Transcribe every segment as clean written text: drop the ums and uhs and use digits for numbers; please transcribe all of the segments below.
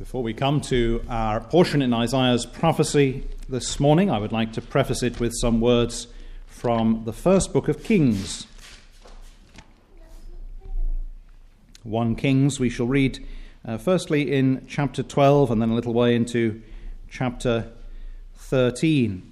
Before we come to our portion in Isaiah's prophecy this morning, I would like to preface it with some words from the first book of Kings. 1 Kings we shall read firstly in chapter 12 and then a little way into chapter 13.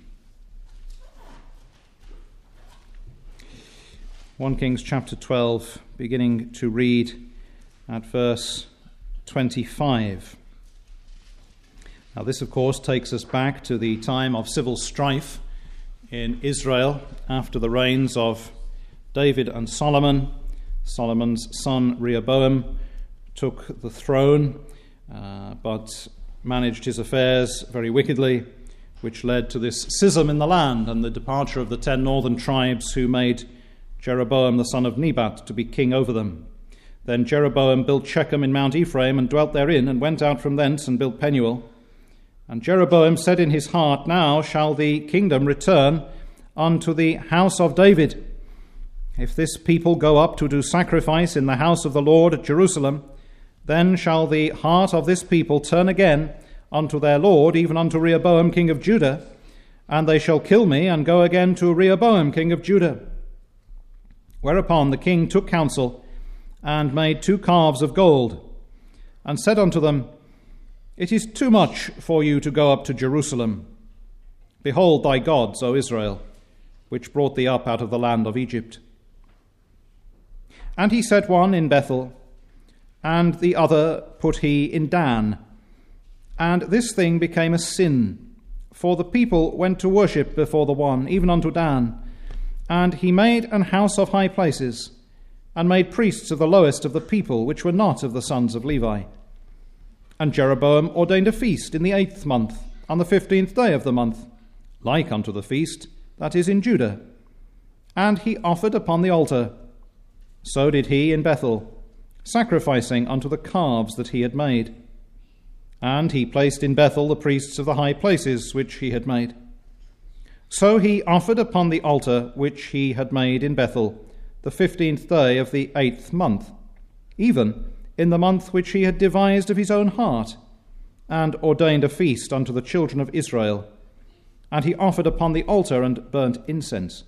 1 Kings chapter 12, beginning to read at verse 25. Now this, of course, takes us back to the time of civil strife in Israel after the reigns of David and Solomon. Solomon's son Rehoboam took the throne, but managed his affairs very wickedly, which led to this schism in the land and the departure of the 10 northern tribes who made Jeroboam the son of Nebat to be king over them. Then Jeroboam built Shechem in Mount Ephraim and dwelt therein, and went out from thence and built Penuel. And Jeroboam said in his heart, Now shall the kingdom return unto the house of David. If this people go up to do sacrifice in the house of the Lord at Jerusalem, then shall the heart of this people turn again unto their Lord, even unto Rehoboam king of Judah, and they shall kill me and go again to Rehoboam king of Judah. Whereupon the king took counsel and made 2 calves of gold, and said unto them, It is too much for you to go up to Jerusalem. Behold thy gods, O Israel, which brought thee up out of the land of Egypt. And he set one in Bethel, and the other put he in Dan. And this thing became a sin, for the people went to worship before the one, even unto Dan. And he made an house of high places, and made priests of the lowest of the people, which were not of the sons of Levi. And Jeroboam ordained a feast in the 8th month, on the 15th day of the month, like unto the feast that is in Judah. And he offered upon the altar. So did he in Bethel, sacrificing unto the calves that he had made. And he placed in Bethel the priests of the high places which he had made. So he offered upon the altar which he had made in Bethel the 15th day of the 8th month, even in the month which he had devised of his own heart, and ordained a feast unto the children of Israel. And he offered upon the altar and burnt incense.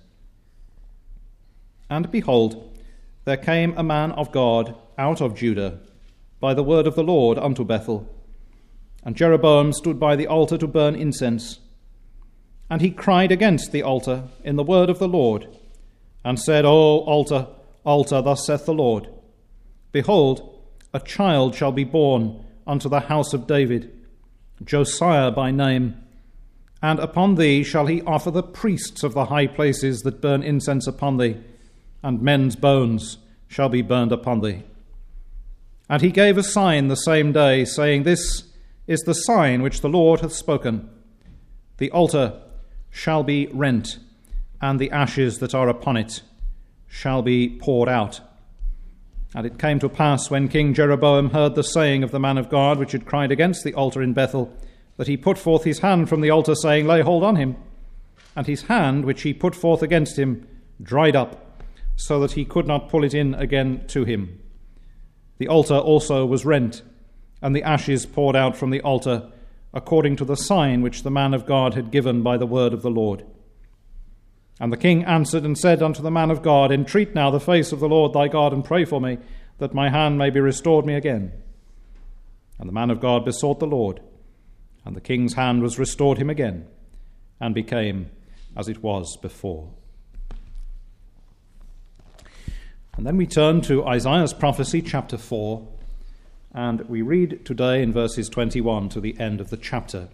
And behold, there came a man of God out of Judah by the word of the Lord unto Bethel. And Jeroboam stood by the altar to burn incense. And he cried against the altar in the word of the Lord, and said, O altar, altar, thus saith the Lord, Behold, a child shall be born unto the house of David, Josiah by name, and upon thee shall he offer the priests of the high places that burn incense upon thee, and men's bones shall be burned upon thee. And he gave a sign the same day, saying, This is the sign which the Lord hath spoken. The altar shall be rent, and the ashes that are upon it shall be poured out. And it came to pass, when King Jeroboam heard the saying of the man of God, which had cried against the altar in Bethel, that he put forth his hand from the altar, saying, Lay hold on him. And his hand, which he put forth against him, dried up, so that he could not pull it in again to him. The altar also was rent, and the ashes poured out from the altar, according to the sign which the man of God had given by the word of the Lord. And the king answered and said unto the man of God, Entreat now the face of the Lord thy God, and pray for me, that my hand may be restored me again. And the man of God besought the Lord, and the king's hand was restored him again, and became as it was before. And then we turn to Isaiah's prophecy, chapter 4, and we read today in verses 21 to the end of the chapter.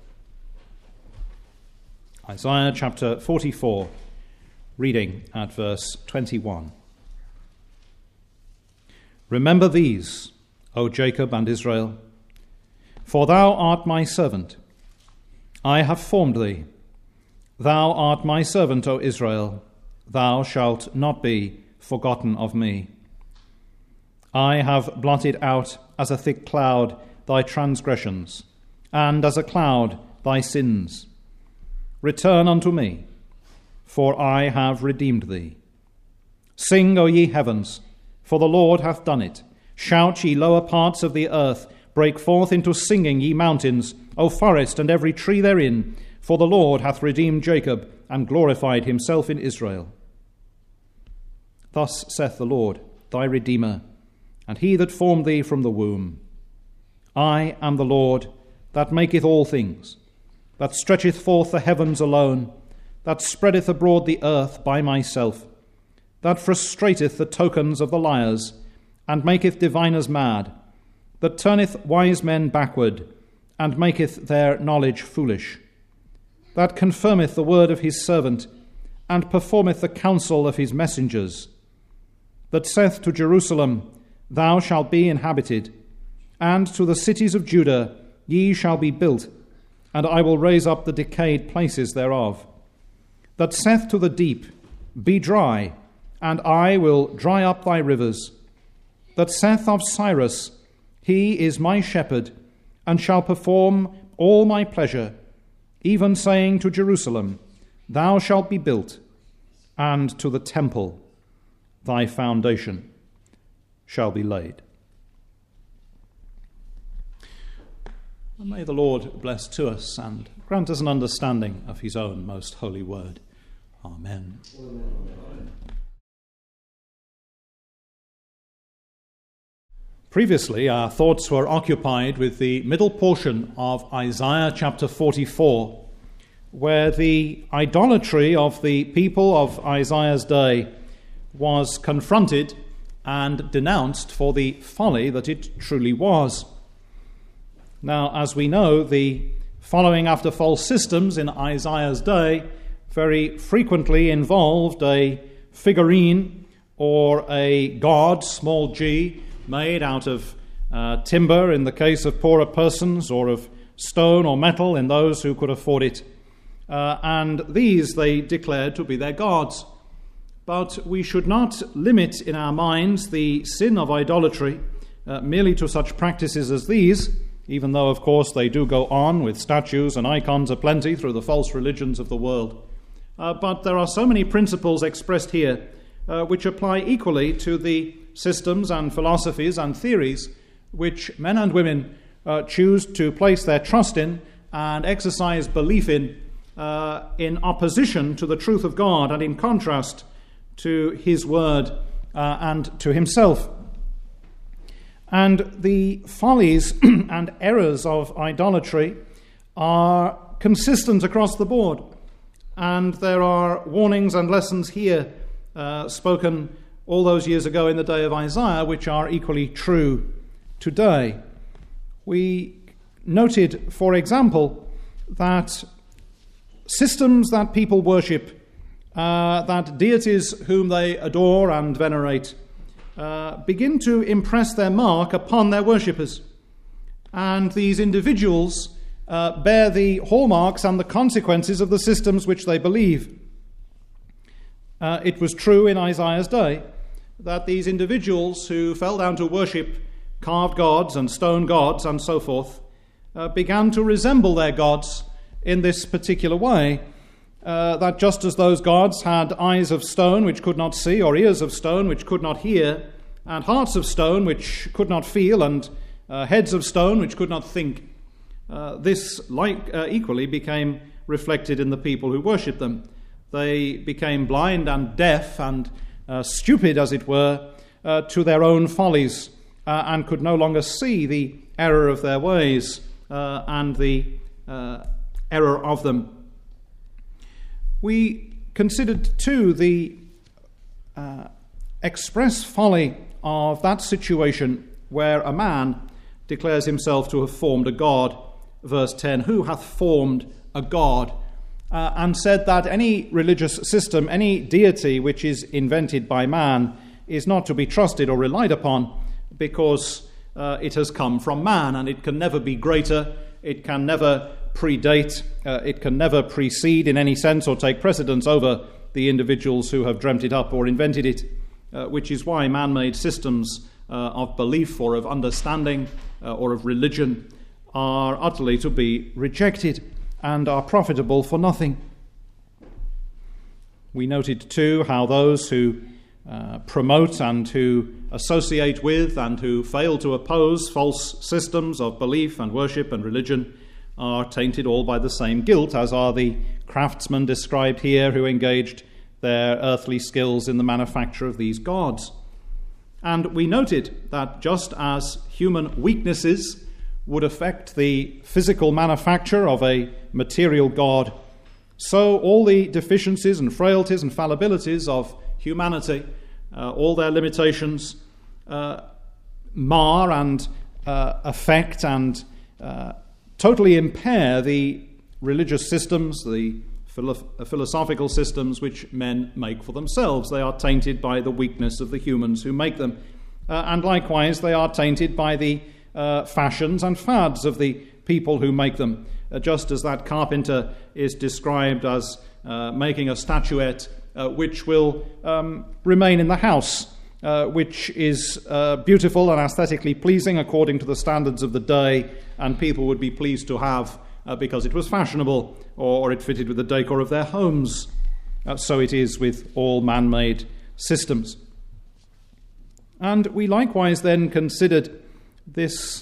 Isaiah chapter 44, reading at verse 21. Remember these, O Jacob and Israel, for thou art my servant. I have formed thee. Thou art my servant, O Israel. Thou shalt not be forgotten of me. I have blotted out as a thick cloud thy transgressions, and as a cloud thy sins. Return unto me, for I have redeemed thee. Sing, O ye heavens, for the Lord hath done it. Shout, ye lower parts of the earth. Break forth into singing, ye mountains, O forest, and every tree therein, for the Lord hath redeemed Jacob, and glorified himself in Israel. Thus saith the Lord, thy Redeemer, and he that formed thee from the womb. I am the Lord, that maketh all things, that stretcheth forth the heavens alone, that spreadeth abroad the earth by myself, that frustrateth the tokens of the liars, and maketh diviners mad, that turneth wise men backward, and maketh their knowledge foolish, that confirmeth the word of his servant, and performeth the counsel of his messengers, that saith to Jerusalem, thou shalt be inhabited, and to the cities of Judah, ye shall be built, and I will raise up the decayed places thereof, that saith to the deep, be dry, and I will dry up thy rivers, that saith of Cyrus, he is my shepherd, and shall perform all my pleasure, even saying to Jerusalem, thou shalt be built, and to the temple, thy foundation shall be laid. And may the Lord bless to us and grant us an understanding of his own most holy word. Amen. Amen. Previously, our thoughts were occupied with the middle portion of Isaiah chapter 44, where the idolatry of the people of Isaiah's day was confronted and denounced for the folly that it truly was. Now, as we know, the following after false systems in Isaiah's day very frequently involved a figurine or a god, small g, made out of timber in the case of poorer persons, or of stone or metal in those who could afford it. And these they declared to be their gods. But we should not limit in our minds the sin of idolatry merely to such practices as these, even though, of course, they do go on with statues and icons aplenty through the false religions of the world. But there are so many principles expressed here which apply equally to the systems and philosophies and theories which men and women choose to place their trust in and exercise belief in opposition to the truth of God and in contrast to his word and to himself. And the follies and errors of idolatry are consistent across the board. And there are warnings and lessons here spoken all those years ago in the day of Isaiah, which are equally true today. We noted, for example, that systems that people worship, that deities whom they adore and venerate, begin to impress their mark upon their worshippers. And these individuals bear the hallmarks and the consequences of the systems which they believe. It was true in Isaiah's day that these individuals who fell down to worship carved gods and stone gods and so forth began to resemble their gods in this particular way, that just as those gods had eyes of stone which could not see, or ears of stone which could not hear, and hearts of stone which could not feel, and heads of stone which could not think, this equally became reflected in the people who worshipped them. They became blind and deaf and stupid, as it were, to their own follies, and could no longer see the error of their ways and the error of them. We considered, too, the express folly of that situation where a man declares himself to have formed a god. Verse 10, who hath formed a god? And said that any religious system, any deity which is invented by man, is not to be trusted or relied upon, because it has come from man, and it can never be greater, it can never predate, it can never precede in any sense or take precedence over the individuals who have dreamt it up or invented it, which is why man-made systems of belief or of understanding or of religion are utterly to be rejected and are profitable for nothing. We noted too how those who promote and who associate with and who fail to oppose false systems of belief and worship and religion are tainted all by the same guilt, as are the craftsmen described here who engaged their earthly skills in the manufacture of these gods. And we noted that just as human weaknesses would affect the physical manufacture of a material god, so all the deficiencies and frailties and fallibilities of humanity, all their limitations, mar and affect and totally impair the religious systems, the philosophical systems which men make for themselves. They are tainted by the weakness of the humans who make them. And likewise, they are tainted by the fashions and fads of the people who make them. Just as that carpenter is described as making a statuette which will remain in the house, which is beautiful and aesthetically pleasing according to the standards of the day, and people would be pleased to have because it was fashionable or it fitted with the decor of their homes. So it is with all man-made systems. And we likewise then considered this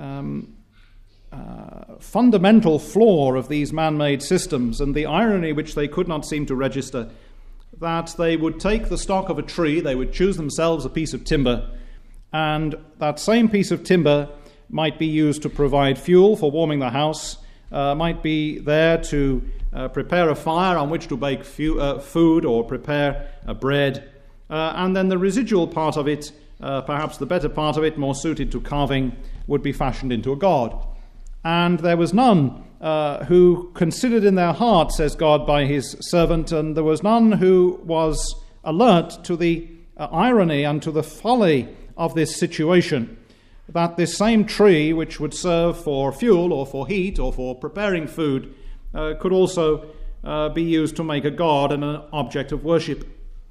fundamental flaw of these man-made systems and the irony which they could not seem to register, that they would take the stock of a tree, they would choose themselves a piece of timber, and that same piece of timber might be used to provide fuel for warming the house, might be there to prepare a fire on which to bake food or prepare bread, and then the residual part of it, perhaps the better part of it, more suited to carving, would be fashioned into a god. And there was none who considered in their heart, says God by his servant, and there was none who was alert to the irony and to the folly of this situation, that this same tree, which would serve for fuel or for heat or for preparing food, could also be used to make a god and an object of worship.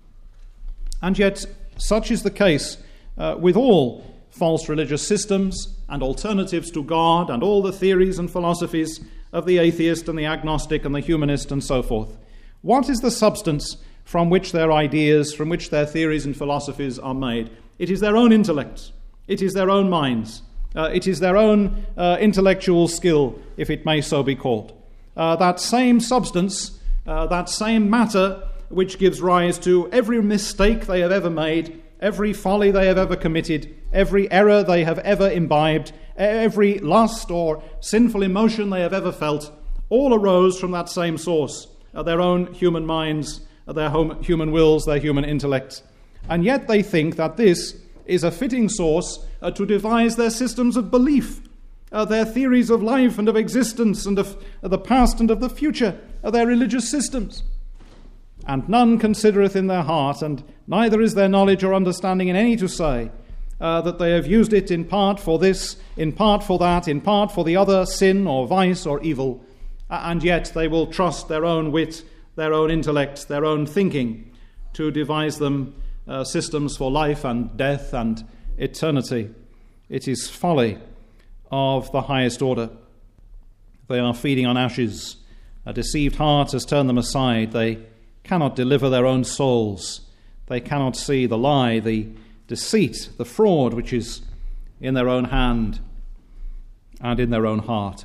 And yet, such is the case with all false religious systems and alternatives to God and all the theories and philosophies of the atheist and the agnostic and the humanist and so forth. What is the substance from which their ideas, from which their theories and philosophies are made? It is their own intellects. It is their own minds. It is their own intellectual skill, if it may so be called. That same substance, that same matter, which gives rise to every mistake they have ever made, every folly they have ever committed, every error they have ever imbibed, every lust or sinful emotion they have ever felt, all arose from that same source, their own human minds, their human wills, their human intellects. And yet they think that this is a fitting source to devise their systems of belief, their theories of life and of existence and of the past and of the future, their religious systems. And none considereth in their heart, and neither is there knowledge or understanding in any to say that they have used it in part for this, in part for that, in part for the other sin or vice or evil, and yet they will trust their own wit, their own intellect, their own thinking to devise them systems for life and death and eternity. It is folly of the highest order. They are feeding on ashes. A deceived heart has turned them aside. They cannot deliver their own souls. They cannot see the lie, the deceit, the fraud which is in their own hand and in their own heart.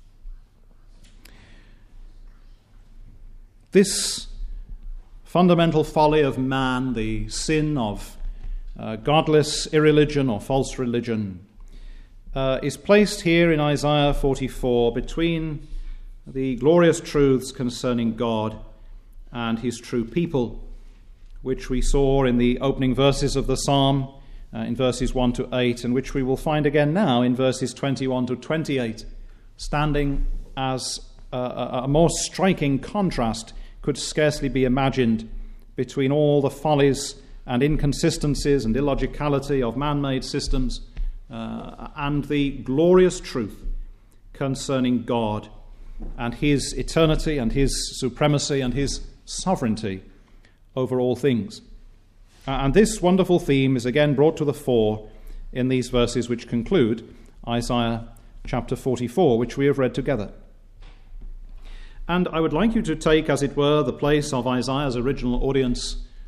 This fundamental folly of man, the sin of godless irreligion or false religion, is placed here in Isaiah 44 between the glorious truths concerning God and his true people, which we saw in the opening verses of the psalm, in verses 1 to 8, and which we will find again now in verses 21 to 28, standing as a more striking contrast could scarcely be imagined between all the follies and inconsistencies and illogicality of man-made systems and the glorious truth concerning God and his eternity and his supremacy and his sovereignty over all things. And this wonderful theme is again brought to the fore in these verses which conclude Isaiah chapter 44, which we have read together. And I would like you to take, as it were, the place of Isaiah's original audience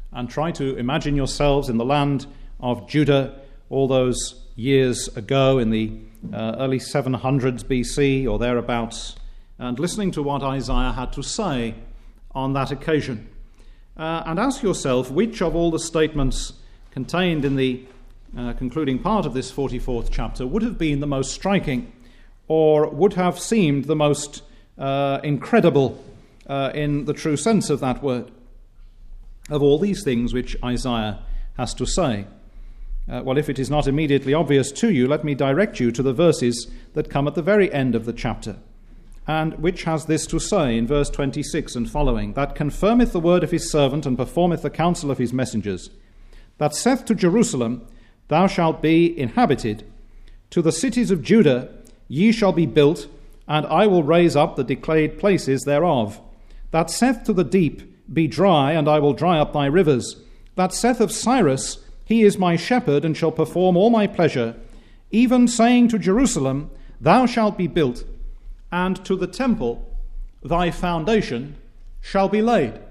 and try to imagine yourselves in the land of Judah all those years ago in the early 700s BC or thereabouts, and listening to what Isaiah had to say on that occasion. And ask yourself which of all the statements contained in the concluding part of this 44th chapter would have been the most striking, or would have seemed the most incredible in the true sense of that word, of all these things which Isaiah has to say. Well, if it is not immediately obvious to you, let me direct you to the verses that come at the very end of the chapter, and which has this to say in verse 26 and following: that confirmeth the word of his servant, and performeth the counsel of his messengers, that saith to Jerusalem, thou shalt be inhabited, to the cities of Judah, ye shall be built, and I will raise up the decayed places thereof, that saith to the deep, be dry, and I will dry up thy rivers, that saith of Cyrus, he is my shepherd, and shall perform all my pleasure, even saying to Jerusalem, thou shalt be built, and to the temple, thy foundation shall be laid.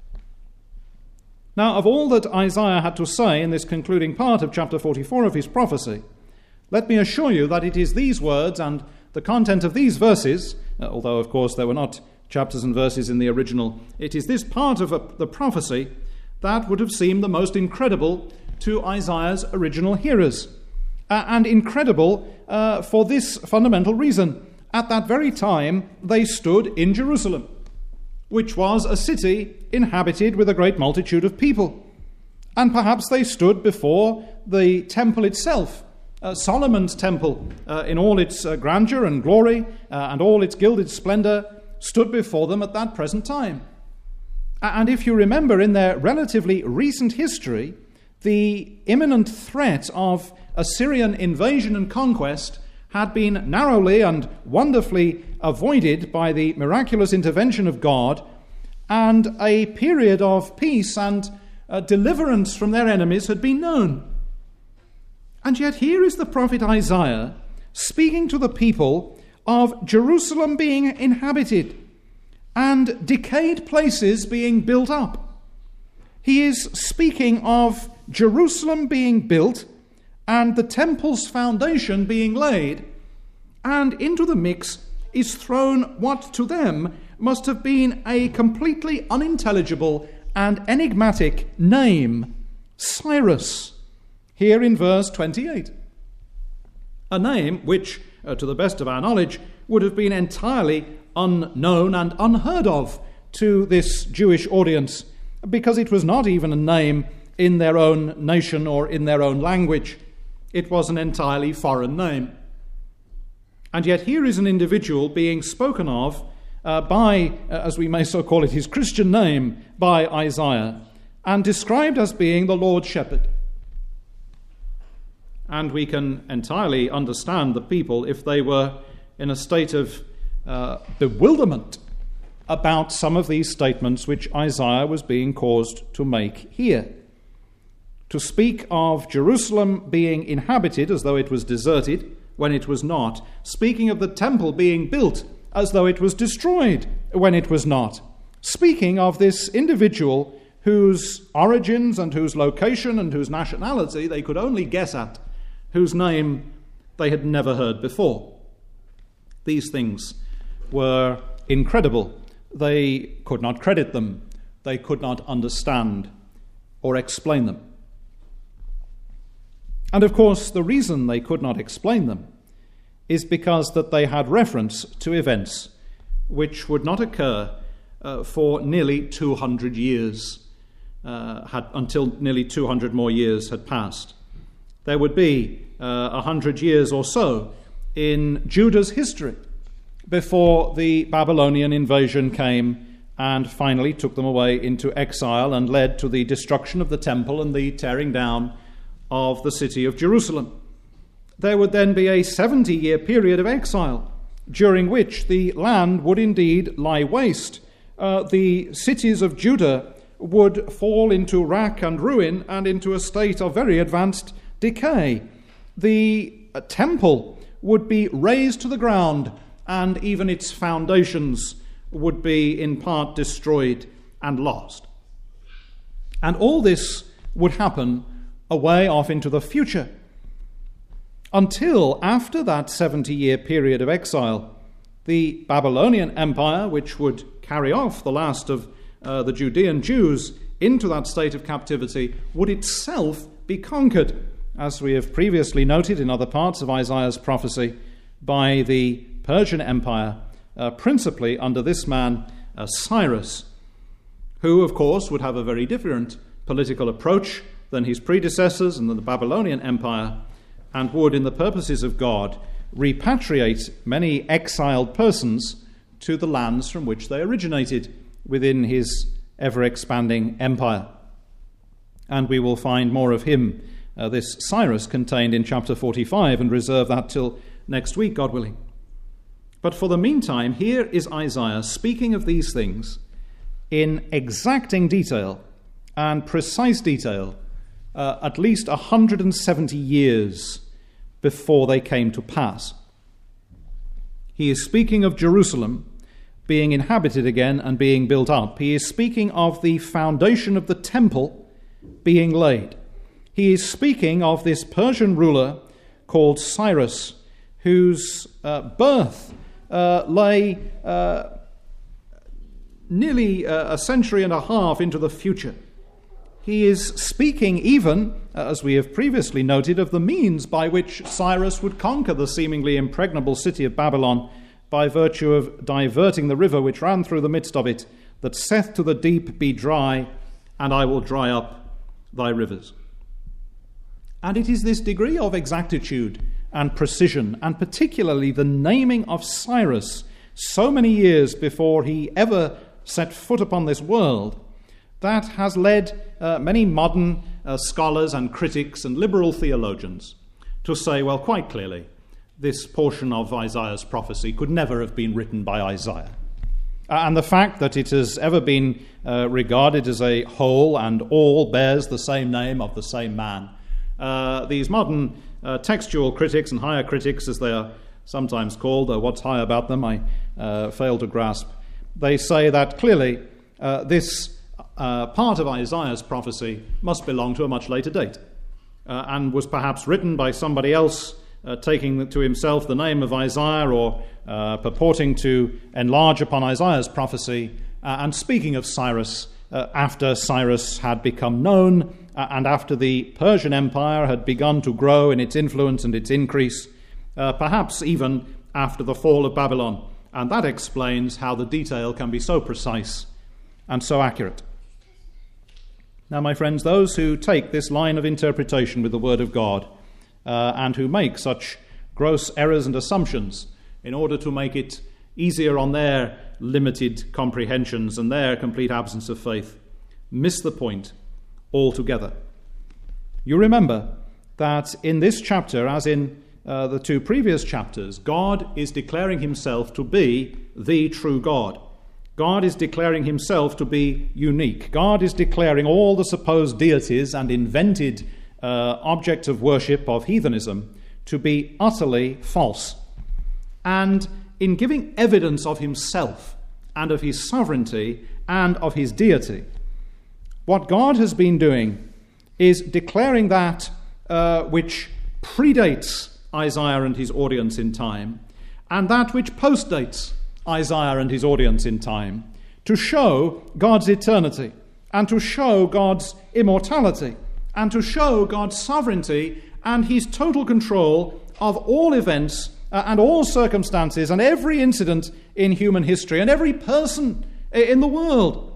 Now, of all that Isaiah had to say in this concluding part of chapter 44 of his prophecy, let me assure you that it is these words and the content of these verses, although of course there were not chapters and verses in the original, it is this part of the prophecy that would have seemed the most incredible to Isaiah's original hearers. And incredible for this fundamental reason. At that very time, they stood in Jerusalem, which was a city inhabited with a great multitude of people. And perhaps they stood before the temple itself, Solomon's temple, in all its grandeur and glory and all its gilded splendor, stood before them at that present time. And if you remember, in their relatively recent history, the imminent threat of Assyrian invasion and conquest had been narrowly and wonderfully avoided by the miraculous intervention of God, and a period of peace and deliverance from their enemies had been known. And yet here is the prophet Isaiah speaking to the people of Jerusalem being inhabited and decayed places being built up. He is speaking of Jerusalem being built and the temple's foundation being laid, and into the mix is thrown what to them must have been a completely unintelligible and enigmatic name, Cyrus, here in verse 28. A name which, to the best of our knowledge, would have been entirely unknown and unheard of to this Jewish audience, because it was not even a name in their own nation or in their own language. It was an entirely foreign name. And yet here is an individual being spoken of by, as we may so call it, his Christian name by Isaiah, and described as being the Lord's shepherd. And we can entirely understand the people if they were in a state of bewilderment about some of these statements which Isaiah was being caused to make here. To speak of Jerusalem being inhabited as though it was deserted when it was not, speaking of the temple being built as though it was destroyed when it was not, speaking of this individual whose origins and whose location and whose nationality they could only guess at, whose name they had never heard before. These things were incredible. They could not credit them. They could not understand or explain them. And of course, the reason they could not explain them is because that they had reference to events which would not occur for nearly 200 years, until nearly 200 more years had passed. There would be 100 years or so in Judah's history before the Babylonian invasion came and finally took them away into exile and led to the destruction of the temple and the tearing down of the city of Jerusalem. There would then be a 70-year period of exile, during which the land would indeed lie waste. The cities of Judah would fall into rack and ruin and into a state of very advanced decay. The temple would be razed to the ground, and even its foundations would be in part destroyed and lost. And all this would happen away off into the future, until after that 70-year period of exile, the Babylonian Empire, which would carry off the last of the Judean Jews into that state of captivity, would itself be conquered, as we have previously noted in other parts of Isaiah's prophecy, by the Persian Empire, principally under this man Cyrus, who, of course, would have a very different political approach than his predecessors and than the Babylonian Empire, and would, in the purposes of God, repatriate many exiled persons to the lands from which they originated within his ever-expanding empire. And we will find more of him, this Cyrus, contained in chapter 45, and reserve that till next week, God willing. But for the meantime, here is Isaiah speaking of these things in exacting detail and precise detail, at least 170 years before they came to pass. He is speaking of Jerusalem being inhabited again and being built up. He is speaking of the foundation of the temple being laid. He is speaking of this Persian ruler called Cyrus, whose birth lay nearly a century and a half into the future. He is speaking even, as we have previously noted, of the means by which Cyrus would conquer the seemingly impregnable city of Babylon by virtue of diverting the river which ran through the midst of it, that saith to the deep, be dry, and I will dry up thy rivers. And it is this degree of exactitude and precision, and particularly the naming of Cyrus so many years before he ever set foot upon this world, that has led many modern scholars and critics and liberal theologians to say, well, quite clearly, this portion of Isaiah's prophecy could never have been written by Isaiah. And the fact that it has ever been regarded as a whole and all bears the same name of the same man. These modern textual critics and higher critics, as they are sometimes called, what's high about them I fail to grasp, they say that clearly this part of Isaiah's prophecy must belong to a much later date and was perhaps written by somebody else taking to himself the name of Isaiah or purporting to enlarge upon Isaiah's prophecy and speaking of Cyrus after Cyrus had become known and after the Persian Empire had begun to grow in its influence and its increase, perhaps even after the fall of Babylon. And that explains how the detail can be so precise and so accurate. Now, my friends, those who take this line of interpretation with the Word of God and who make such gross errors and assumptions in order to make it easier on their limited comprehensions and their complete absence of faith, miss the point altogether. You remember that in this chapter, as in the two previous chapters, God is declaring himself to be the true God. God is declaring himself to be unique. God is declaring all the supposed deities and invented objects of worship of heathenism to be utterly false. And in giving evidence of himself and of his sovereignty and of his deity, what God has been doing is declaring that which predates Isaiah and his audience in time, and that which postdates Isaiah and his audience in time, to show God's eternity, and to show God's immortality, and to show God's sovereignty and his total control of all events and all circumstances and every incident in human history and every person in the world.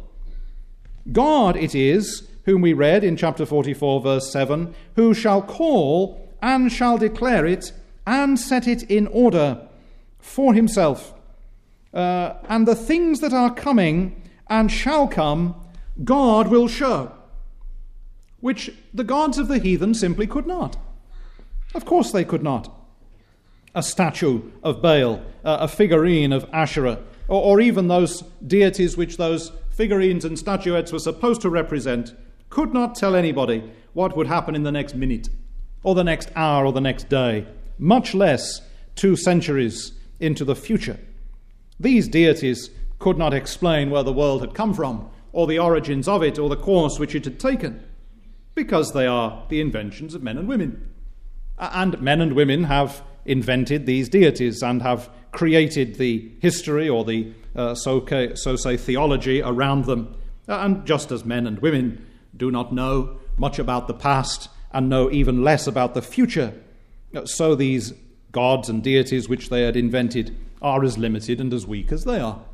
God it is, whom we read in chapter 44, verse 7, who shall call and shall declare it and set it in order for himself. And the things that are coming and shall come, God will show, which the gods of the heathen simply could not. Of course they could not. A statue of Baal, a figurine of Asherah, or even those deities which those figurines and statuettes were supposed to represent, could not tell anybody what would happen in the next minute, or the next hour, or the next day, much less 2 centuries into the future. These deities could not explain where the world had come from or the origins of it, or the course which it had taken, because they are the inventions of men and women. And men and women have invented these deities and have created the history or the so say theology around them. And just as men and women do not know much about the past and know even less about the future, so these gods and deities which they had invented are as limited and as weak as they are.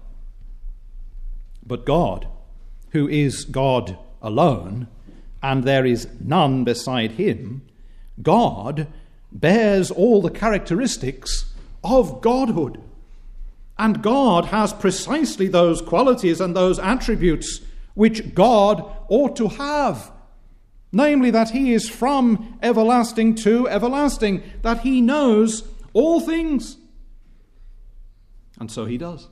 But God, who is God alone, and there is none beside him, God bears all the characteristics of godhood. And God has precisely those qualities and those attributes which God ought to have. Namely, that he is from everlasting to everlasting, that he knows all things. And so he does.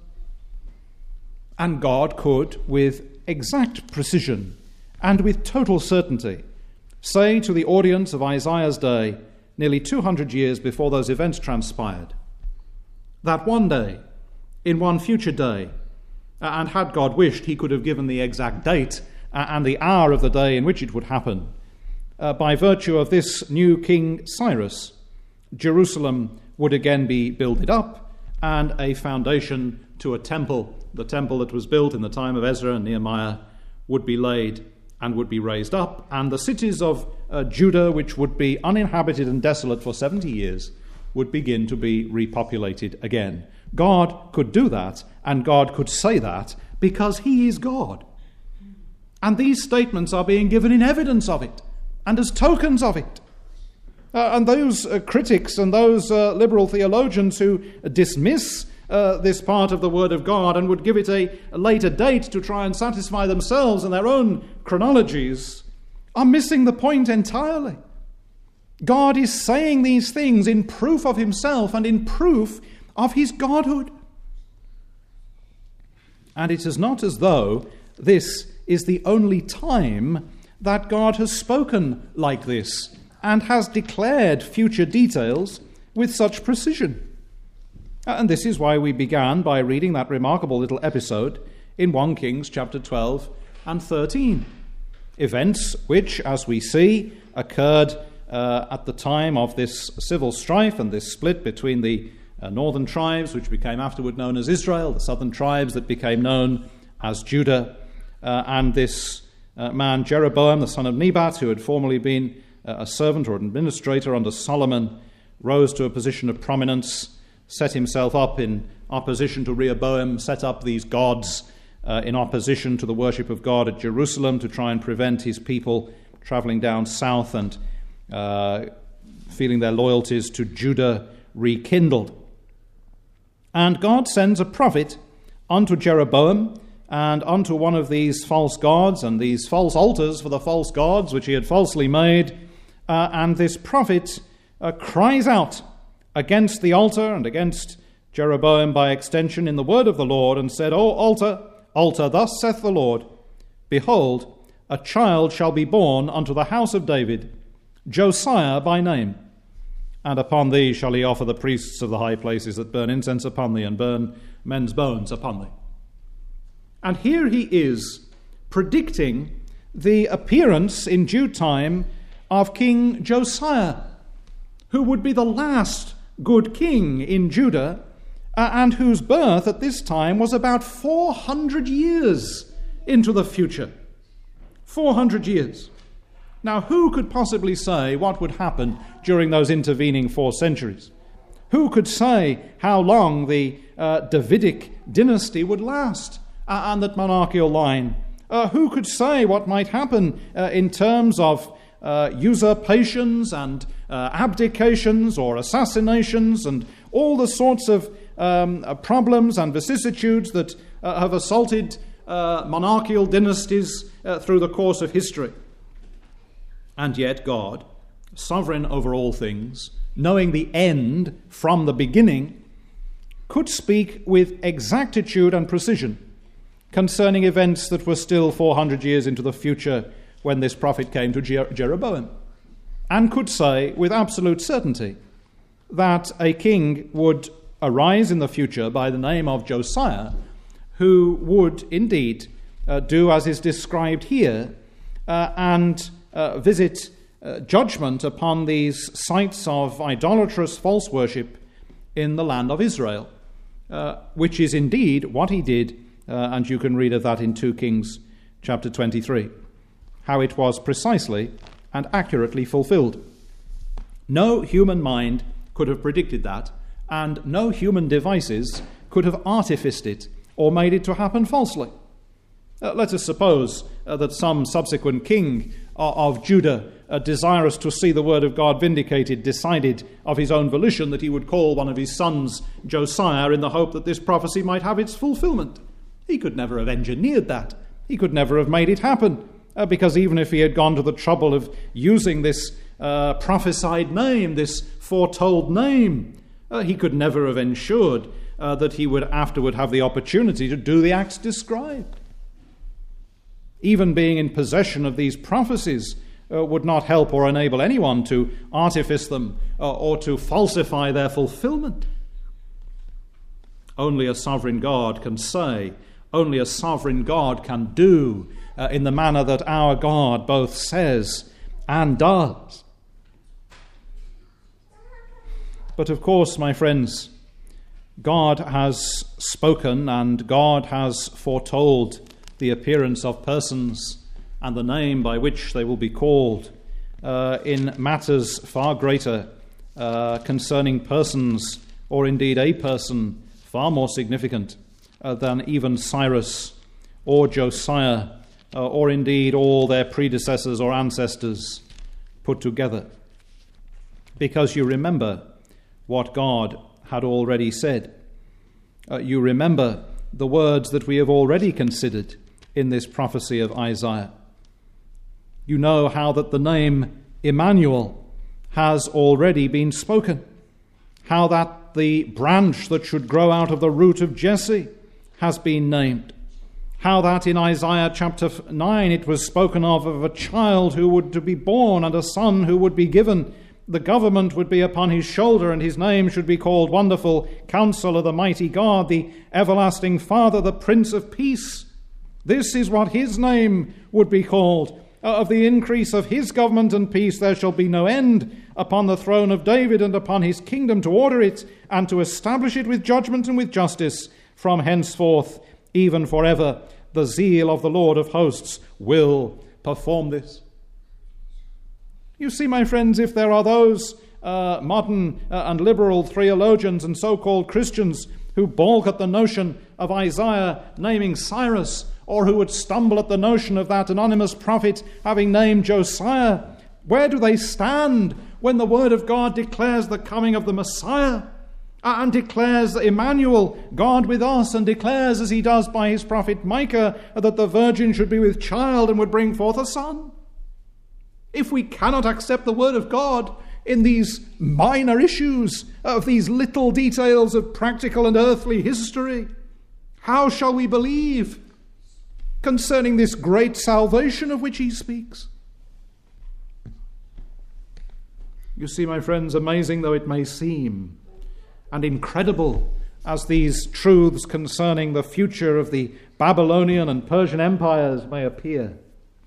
And God could, with exact precision and with total certainty, say to the audience of Isaiah's day, nearly 200 years before those events transpired, that one day, in one future day, and had God wished, he could have given the exact date and the hour of the day in which it would happen. By virtue of this new King Cyrus, Jerusalem would again be builded up, and a foundation to a temple, the temple that was built in the time of Ezra and Nehemiah, would be laid and would be raised up, and the cities of Judah, which would be uninhabited and desolate for 70 years, would begin to be repopulated again. God could do that, and God could say that, because he is God. And these statements are being given in evidence of it, and as tokens of it. And those critics and those liberal theologians who dismiss this part of the Word of God and would give it a later date to try and satisfy themselves and their own chronologies are missing the point entirely. God is saying these things in proof of himself and in proof of his godhood. And it is not as though this is the only time that God has spoken like this and has declared future details with such precision. And this is why we began by reading that remarkable little episode in 1 Kings chapter 12 and 13. Events which, as we see, occurred at the time of this civil strife and this split between the northern tribes, which became afterward known as Israel, the southern tribes that became known as Judah, and this man Jeroboam, the son of Nebat, who had formerly been a servant or an administrator under Solomon, rose to a position of prominence, set himself up in opposition to Rehoboam, set up these gods in opposition to the worship of God at Jerusalem to try and prevent his people traveling down south and feeling their loyalties to Judah rekindled. And God sends a prophet unto Jeroboam and unto one of these false gods and these false altars for the false gods which he had falsely made. And this prophet cries out against the altar and against Jeroboam by extension in the word of the Lord, and said, O altar, altar, thus saith the Lord, behold, a child shall be born unto the house of David, Josiah by name. And upon thee shall he offer the priests of the high places that burn incense upon thee and burn men's bones upon thee. And here he is predicting the appearance in due time of King Josiah, who would be the last good king in Judah, and whose birth at this time was about 400 years into the future. 400 years. Now, who could possibly say what would happen during those intervening 4 centuries? Who could say how long the Davidic dynasty would last and that monarchical line? Who could say what might happen in terms of usurpations and abdications or assassinations and all the sorts of problems and vicissitudes that have assaulted monarchical dynasties through the course of history? And yet God, sovereign over all things, knowing the end from the beginning, could speak with exactitude and precision concerning events that were still 400 years into the future when this prophet came to Jeroboam, and could say with absolute certainty that a king would arise in the future by the name of Josiah, who would indeed do as is described here and visit judgment upon these sites of idolatrous false worship in the land of Israel, which is indeed what he did, and you can read of that in 2 Kings chapter 23, how it was precisely and accurately fulfilled. No human mind could have predicted that, and no human devices could have artificed it or made it to happen falsely. Let us suppose that some subsequent king of Judah, desirous to see the word of God vindicated, decided of his own volition that he would call one of his sons Josiah in the hope that this prophecy might have its fulfillment. He could never have engineered that. He could never have made it happen, because even if he had gone to the trouble of using this prophesied name, this foretold name, he could never have ensured that he would afterward have the opportunity to do the acts described. Even being in possession of these prophecies would not help or enable anyone to artifice them or to falsify their fulfillment. Only a sovereign God can say, only a sovereign God can do in the manner that our God both says and does. But of course, my friends, God has spoken and God has foretold the appearance of persons and the name by which they will be called in matters far greater concerning persons, or indeed a person far more significant than even Cyrus or Josiah or indeed all their predecessors or ancestors put together. Because you remember what God had already said. You remember the words that we have already considered in this prophecy of Isaiah. You know how that the name Emmanuel has already been spoken, how that the branch that should grow out of the root of Jesse has been named, how that in Isaiah chapter 9 it was spoken of a child who would to be born and a son who would be given. The government would be upon his shoulder, and his name should be called Wonderful Counselor, the Mighty God, the Everlasting Father, the Prince of Peace. This is what his name would be called. Of the increase of his government and peace there shall be no end upon the throne of David and upon his kingdom, to order it and to establish it with judgment and with justice from henceforth, even forever. The zeal of the Lord of hosts will perform this. You see, my friends, if there are those modern and liberal theologians and so-called Christians who balk at the notion of Isaiah naming Cyrus, or who would stumble at the notion of that anonymous prophet having named Josiah, where do they stand when the word of God declares the coming of the Messiah and declares Emmanuel, God with us, and declares, as he does by his prophet Micah, that the virgin should be with child and would bring forth a son? If we cannot accept the word of God in these minor issues of these little details of practical and earthly history, how shall we believe concerning this great salvation of which he speaks? You see, my friends, amazing though it may seem, and incredible as these truths concerning the future of the Babylonian and Persian empires may appear,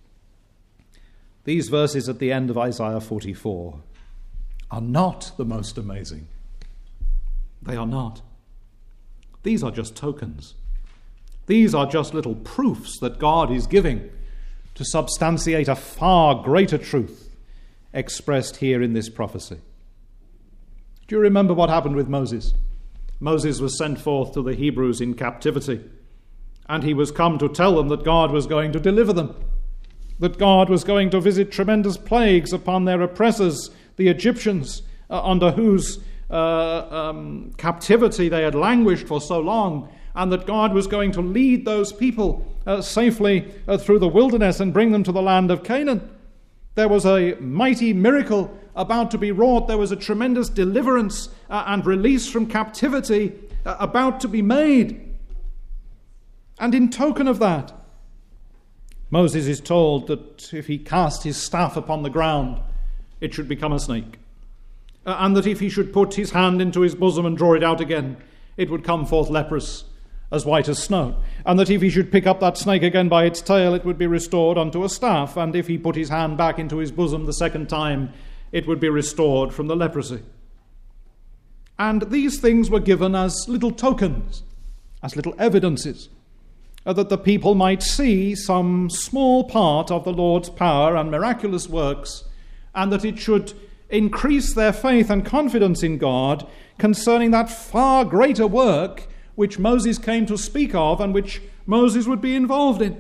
these verses at the end of Isaiah 44 are not the most amazing. They are not. These are just tokens. These are just little proofs that God is giving to substantiate a far greater truth expressed here in this prophecy. Do you remember what happened with Moses? Moses was sent forth to the Hebrews in captivity, and he was come to tell them that God was going to deliver them, that God was going to visit tremendous plagues upon their oppressors, the Egyptians, under whose captivity they had languished for so long, and that God was going to lead those people safely through the wilderness and bring them to the land of Canaan. There was a mighty miracle about to be wrought. There was a tremendous deliverance and release from captivity about to be made. And in token of that, Moses is told that if he cast his staff upon the ground, it should become a snake. And that if he should put his hand into his bosom and draw it out again, it would come forth leprous. as white as snow, and that if he should pick up that snake again by its tail, it would be restored unto a staff, and if he put his hand back into his bosom the second time, it would be restored from the leprosy. And these things were given as little tokens, as little evidences, that the people might see some small part of the Lord's power and miraculous works, and that it should increase their faith and confidence in God concerning that far greater work which Moses came to speak of and which Moses would be involved in.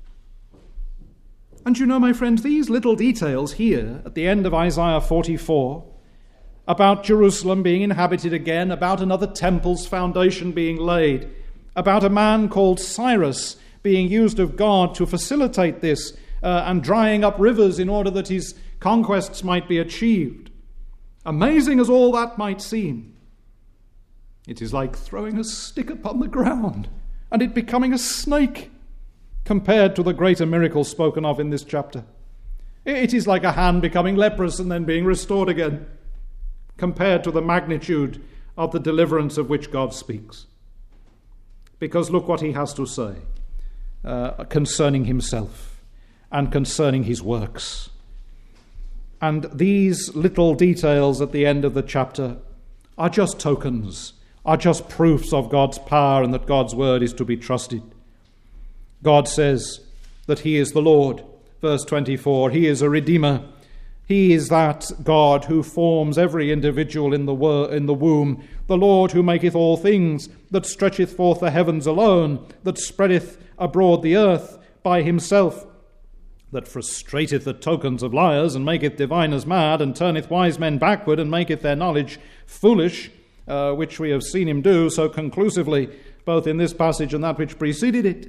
And you know, my friends, these little details here at the end of Isaiah 44, about Jerusalem being inhabited again, about another temple's foundation being laid, about a man called Cyrus being used of God to facilitate this and drying up rivers in order that his conquests might be achieved. Amazing as all that might seem, it is like throwing a stick upon the ground and it becoming a snake compared to the greater miracle spoken of in this chapter. It is like a hand becoming leprous and then being restored again, compared to the magnitude of the deliverance of which God speaks. Because look what he has to say concerning himself and concerning his works. And these little details at the end of the chapter are just tokens, are just proofs of God's power and that God's word is to be trusted. God says that he is the Lord. Verse 24, he is a redeemer. He is that God who forms every individual in the womb, the Lord who maketh all things, that stretcheth forth the heavens alone, that spreadeth abroad the earth by himself, that frustrateth the tokens of liars, and maketh diviners mad, and turneth wise men backward, and maketh their knowledge foolish, which we have seen him do so conclusively, both in this passage and that which preceded it.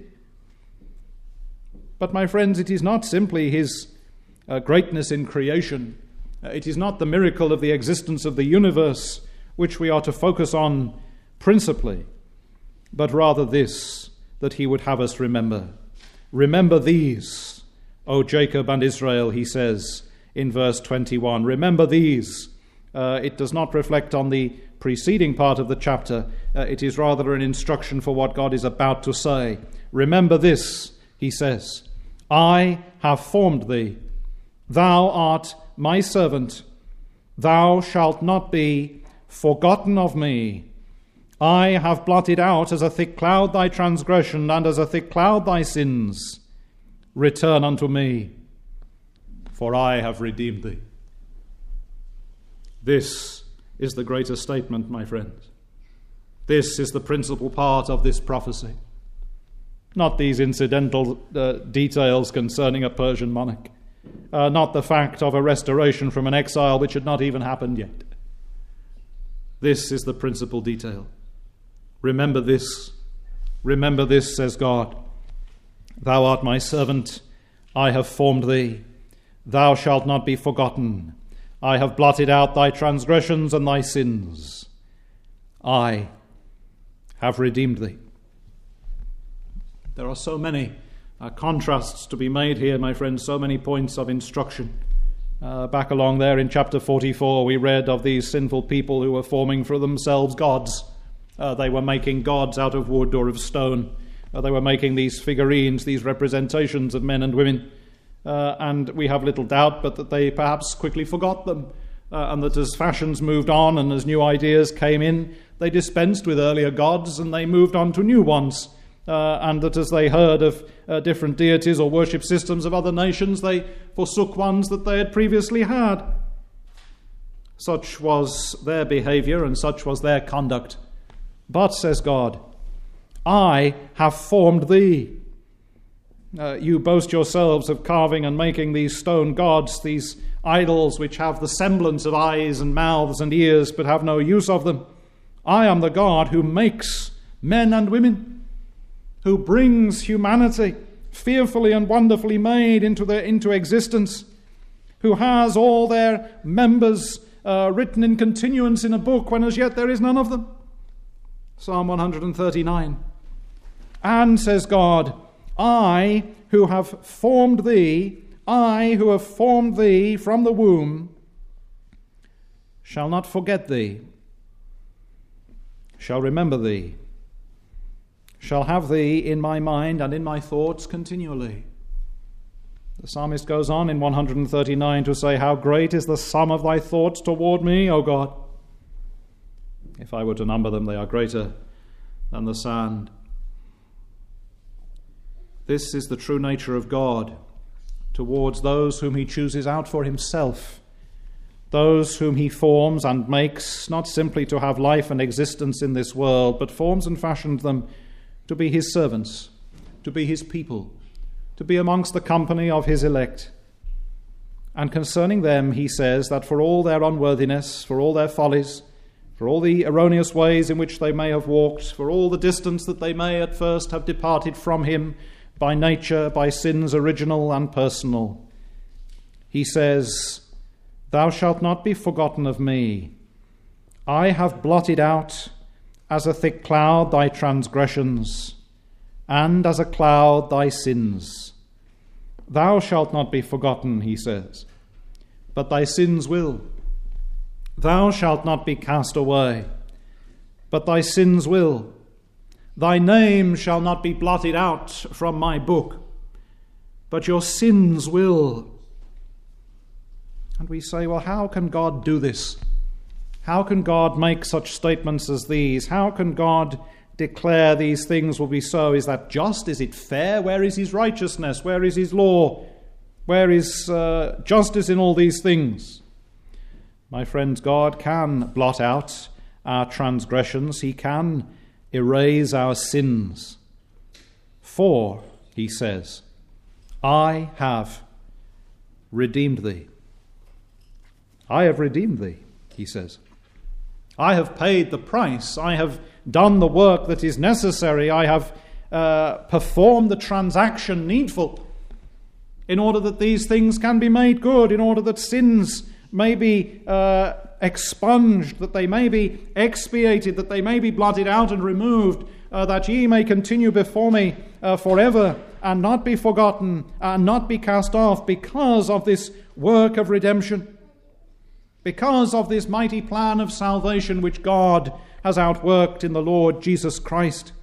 But, my friends, it is not simply his greatness in creation. It is not the miracle of the existence of the universe which we are to focus on principally, but rather this, that he would have us remember. Remember these, O Jacob and Israel, he says in verse 21. Remember these. It does not reflect on the preceding part of the chapter. It is rather an instruction for what God is about to say. Remember this, he says. I have formed thee. Thou art my servant. Thou shalt not be forgotten of me. I have blotted out as a thick cloud thy transgression, and as a thick cloud thy sins. Return unto me, for I have redeemed thee. This is the greater statement, my friends. This is the principal part of this prophecy. Not these incidental details concerning a Persian monarch. Not the fact of a restoration from an exile which had not even happened yet. This is the principal detail. Remember this. Remember this, says God. Thou art my servant. I have formed thee. Thou shalt not be forgotten. I have blotted out thy transgressions and thy sins. I have redeemed thee. There are so many contrasts to be made here, my friends, so many points of instruction. Back along there in chapter 44, we read of these sinful people who were forming for themselves gods. They were making gods out of wood or of stone. They were making these figurines, these representations of men and women. And we have little doubt but that they perhaps quickly forgot them. And that as fashions moved on and as new ideas came in, they dispensed with earlier gods and they moved on to new ones. And that as they heard of different deities or worship systems of other nations, they forsook ones that they had previously had. Such was their behavior and such was their conduct. But, says God, I have formed thee. You boast yourselves of carving and making these stone gods, these idols which have the semblance of eyes and mouths and ears, but have no use of them. I am the God who makes men and women, who brings humanity fearfully and wonderfully made into existence, who has all their members written in continuance in a book when as yet there is none of them. Psalm 139. And, says God, I who have formed thee, I who have formed thee from the womb, shall not forget thee, shall remember thee, shall have thee in my mind and in my thoughts continually. The psalmist goes on in 139 to say, how great is the sum of thy thoughts toward me, O God. If I were to number them, they are greater than the sand. This is the true nature of God towards those whom he chooses out for himself, those whom he forms and makes, not simply to have life and existence in this world, but forms and fashions them to be his servants, to be his people, to be amongst the company of his elect. And concerning them he says that for all their unworthiness, for all their follies, for all the erroneous ways in which they may have walked, for all the distance that they may at first have departed from him by nature, by sins original and personal, he says, thou shalt not be forgotten of me. I have blotted out as a thick cloud thy transgressions, and as a cloud thy sins. Thou shalt not be forgotten, he says, but thy sins will. Thou shalt not be cast away, but thy sins will. Thy name shall not be blotted out from my book, but your sins will. And we say, well, how can God do this? How can God make such statements as these? How can God declare these things will be so? Is that just? Is it fair? Where is his righteousness? Where is his law? Where is justice in all these things? My friends, God can blot out our transgressions. He can erase our sins. For, he says, I have redeemed thee. I have redeemed thee, he says. I have paid the price. I have done the work that is necessary. I have performed the transaction needful in order that these things can be made good, in order that sins may be expunged, that they may be expiated, that they may be blotted out and removed, that ye may continue before me forever and not be forgotten and not be cast off, because of this work of redemption, because of this mighty plan of salvation which God has outworked in the Lord Jesus Christ.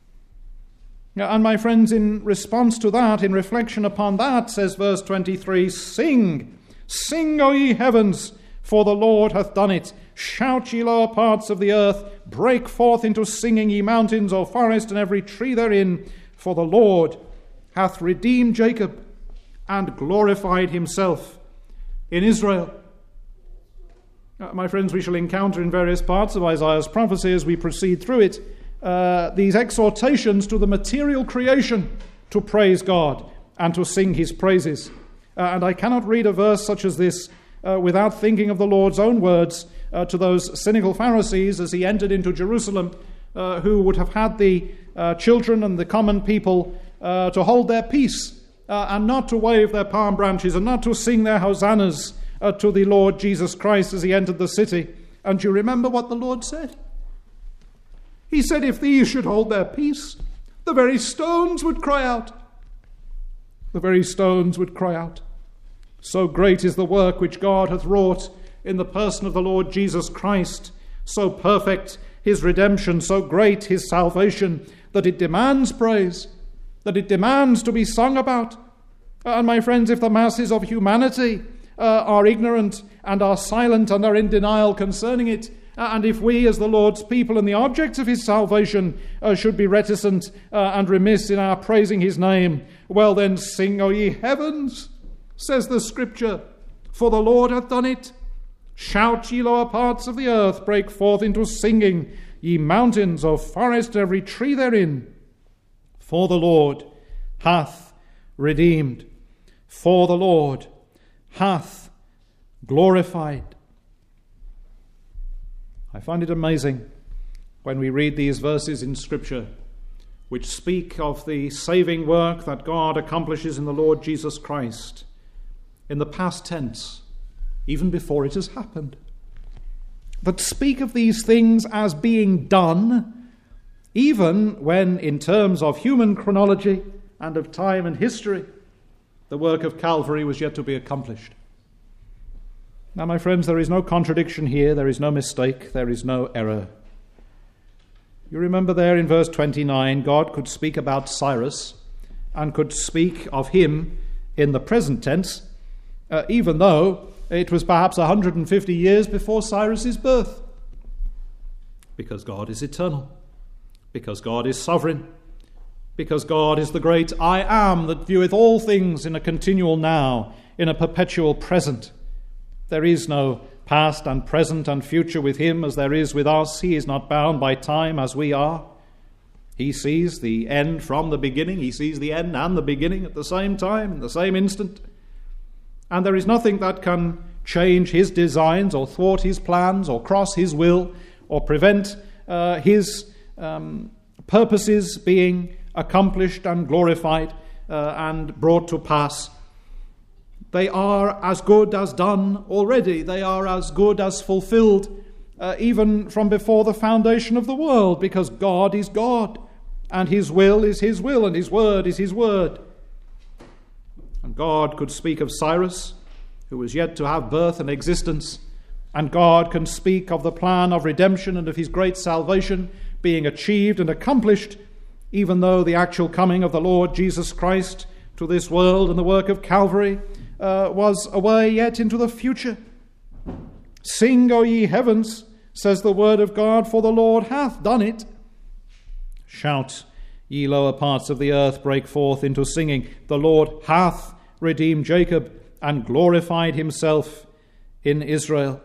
And my friends, in response to that, in reflection upon that, says verse 23, Sing, sing, O ye heavens, for the Lord hath done it. Shout, ye lower parts of the earth, break forth into singing, ye mountains, O forest, and every tree therein, for the Lord hath redeemed Jacob and glorified himself in Israel. My friends, we shall encounter in various parts of Isaiah's prophecy as we proceed through it these exhortations to the material creation to praise God and to sing his praises. And I cannot read a verse such as this without thinking of the Lord's own words to those cynical Pharisees as he entered into Jerusalem, who would have had the children and the common people to hold their peace and not to wave their palm branches and not to sing their hosannas to the Lord Jesus Christ as he entered the city. And you remember what the Lord said? He said, if these should hold their peace, the very stones would cry out. The very stones would cry out. So great is the work which God hath wrought in the person of the Lord Jesus Christ. So perfect his redemption, so great his salvation, that it demands praise, that it demands to be sung about. And my friends, if the masses of humanity are ignorant and are silent and are in denial concerning it, and if we as the Lord's people and the objects of his salvation should be reticent and remiss in our praising his name, well then sing, O ye heavens, says the scripture, for the Lord hath done it. Shout, ye lower parts of the earth, break forth into singing, ye mountains, O forest, every tree therein. For the Lord hath redeemed, for the Lord hath glorified. I find it amazing when we read these verses in Scripture which speak of the saving work that God accomplishes in the Lord Jesus Christ in the past tense, even before it has happened, that speak of these things as being done, even when, in terms of human chronology and of time and history, the work of Calvary was yet to be accomplished. Now, my friends, there is no contradiction here, there is no mistake, there is no error. You remember there in verse 29, God could speak about Cyrus and could speak of him in the present tense, even though it was perhaps 150 years before Cyrus's birth. Because God is eternal, because God is sovereign, because God is the great I am that vieweth all things in a continual now, in a perpetual present. There is no past and present and future with him as there is with us. He is not bound by time as we are. He sees the end from the beginning. He sees the end and the beginning at the same time, in the same instant. And there is nothing that can change his designs or thwart his plans or cross his will or prevent his purposes being accomplished and glorified and brought to pass. They are as good as done already. They are as good as fulfilled even from before the foundation of the world, because God is God, and his will is his will, and his word is his word. And God could speak of Cyrus, who was yet to have birth and existence, and God can speak of the plan of redemption and of his great salvation being achieved and accomplished, even though the actual coming of the Lord Jesus Christ to this world and the work of Calvary was away yet into the future. Sing, O ye heavens, says the word of God, for the Lord hath done it. Shout, ye lower parts of the earth, break forth into singing. The Lord hath redeemed Jacob and glorified himself in Israel.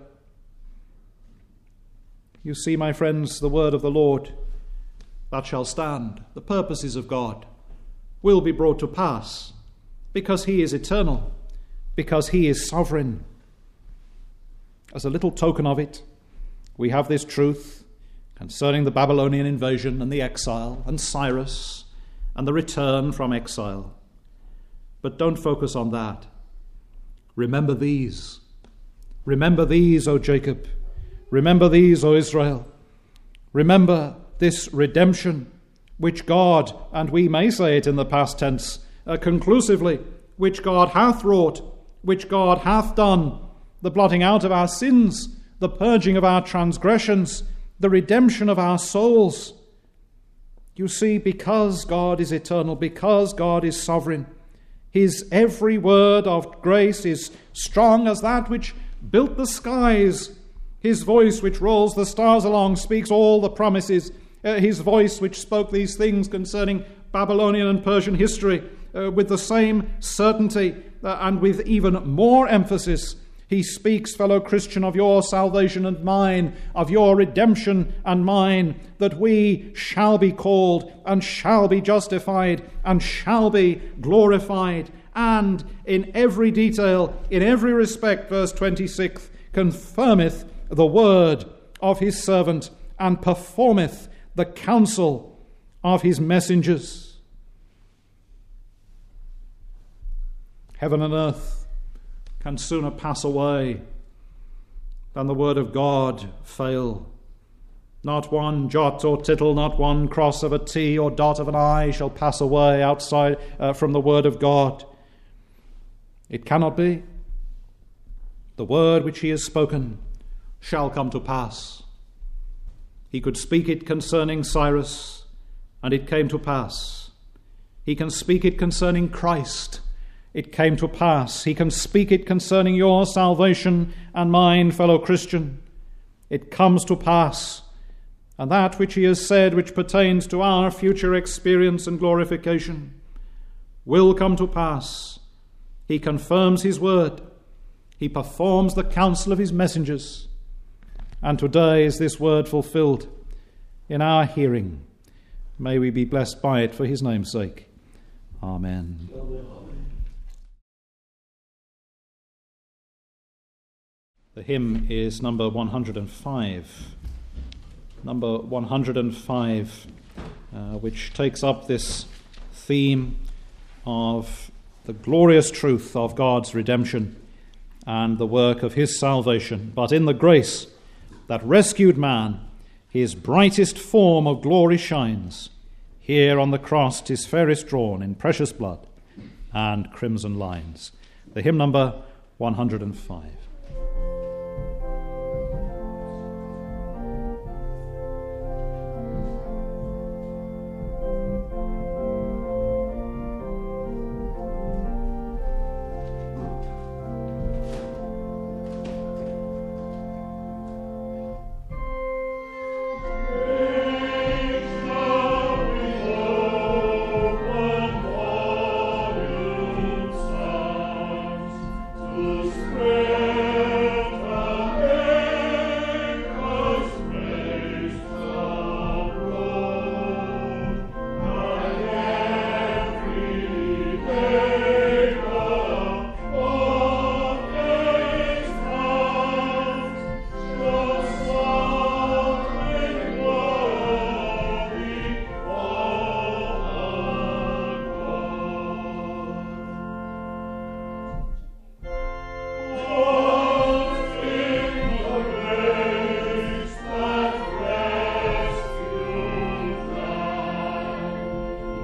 You see, my friends, the word of the Lord that shall stand, the purposes of God, will be brought to pass, because he is eternal, because he is sovereign. As a little token of it, we have this truth concerning the Babylonian invasion and the exile and Cyrus and the return from exile. But don't focus on that. Remember these. Remember these, O Jacob. Remember these, O Israel. Remember this redemption, which God, and we may say it in the past tense, conclusively, which God hath wrought, which God hath done, the blotting out of our sins, the purging of our transgressions, the redemption of our souls. You see, because God is eternal, because God is sovereign, his every word of grace is strong as that which built the skies. His voice which rolls the stars along speaks all the promises. His voice which spoke these things concerning Babylonian and Persian history with the same certainty and with even more emphasis. He speaks, fellow Christian, of your salvation and mine, of your redemption and mine, that we shall be called and shall be justified and shall be glorified. And in every detail, in every respect, verse 26, confirmeth the word of his servant and performeth the counsel of his messengers. Heaven and earth can sooner pass away than the word of God fail. Not one jot or tittle, not one cross of a T or dot of an I shall pass away outside from the word of God. It cannot be. The word which he has spoken shall come to pass. He could speak it concerning Cyrus, and it came to pass. He can speak it concerning Christ. It came to pass. He can speak it concerning your salvation and mine, fellow Christian. It comes to pass. And that which he has said, which pertains to our future experience and glorification, will come to pass. He confirms his word. He performs the counsel of his messengers. And today is this word fulfilled in our hearing. May we be blessed by it for his name's sake. Amen. The hymn is number 105. Number 105, which takes up this theme of the glorious truth of God's redemption and the work of his salvation. But in the grace that rescued man, his brightest form of glory shines. Here on the cross 'tis fairest drawn in precious blood and crimson lines. The hymn number 105.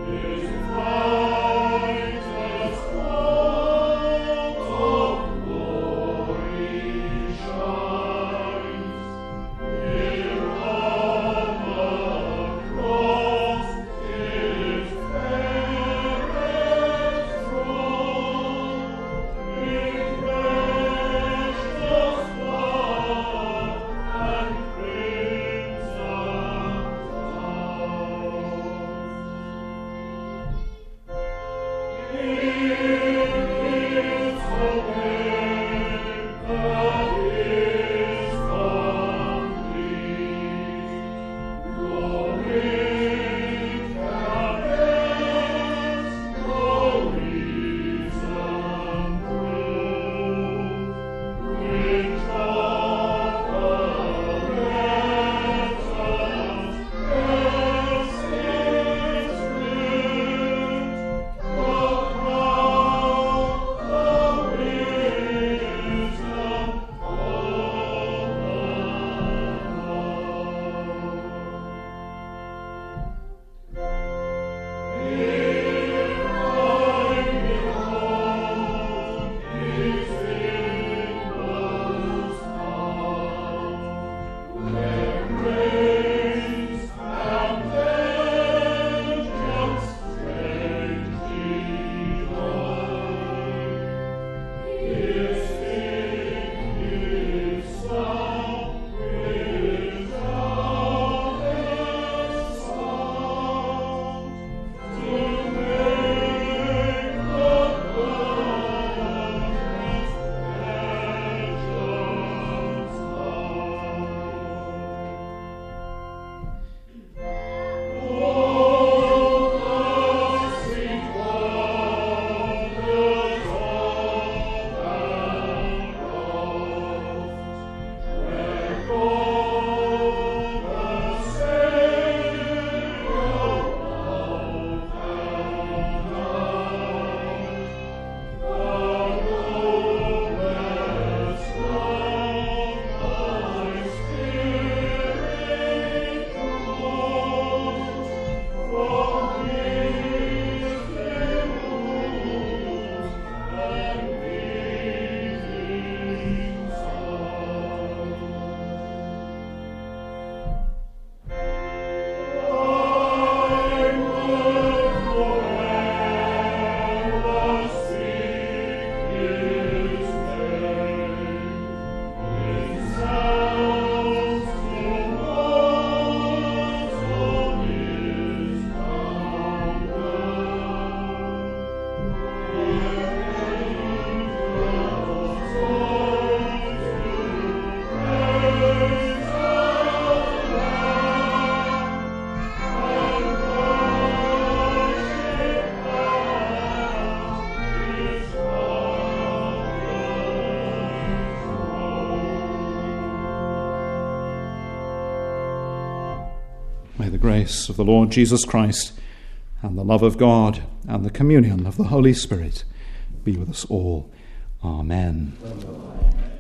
May the grace of the Lord Jesus Christ and the love of God and the communion of the Holy Spirit be with us all. Amen.